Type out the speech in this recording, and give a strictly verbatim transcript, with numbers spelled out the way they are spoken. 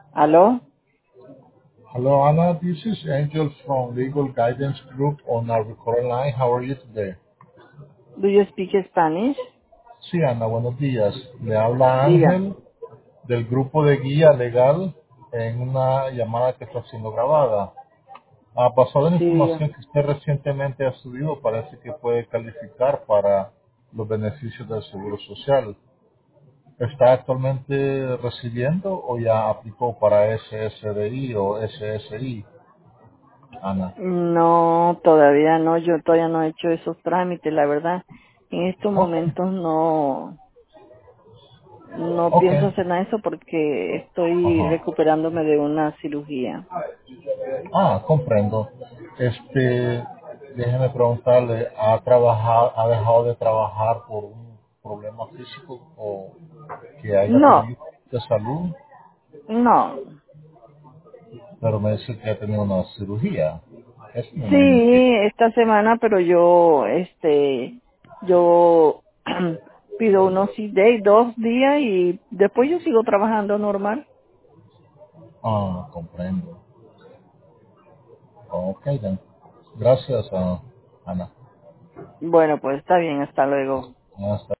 ¿Aló? Hello, Anna. This is Angel from Legal Guidance Group on our recording line. How are you today? Do you speak Spanish? Sí, Ana, buenos días. Le habla Diga. Ángel del grupo de guía legal en una llamada que está siendo grabada. Ah, basado en la Sí, diga. información que usted recientemente ha subido, parece que puede calificar para los beneficios del Seguro Social. ¿Está actualmente recibiendo o ya aplicó para S S D I o S S I, Ana? No, todavía no. Yo todavía no he hecho esos trámites, la verdad. En estos Ok, momentos no, no ok. pienso hacer nada de eso porque estoy Ajá. recuperándome de una cirugía. Ah, comprendo. Este, déjeme preguntarle, ¿ha trabajado, ha dejado de trabajar por un problema físico o que haya No, tenido de salud? no. Pero me dice que ha tenido una cirugía. Eso me imagino que. Sí, esta semana, pero yo, este, yo pido unos sick days, dos días y después yo sigo trabajando normal. Ah, comprendo. Ok, then. Gracias, ah, Ana. Bueno, pues está bien, hasta luego. Hasta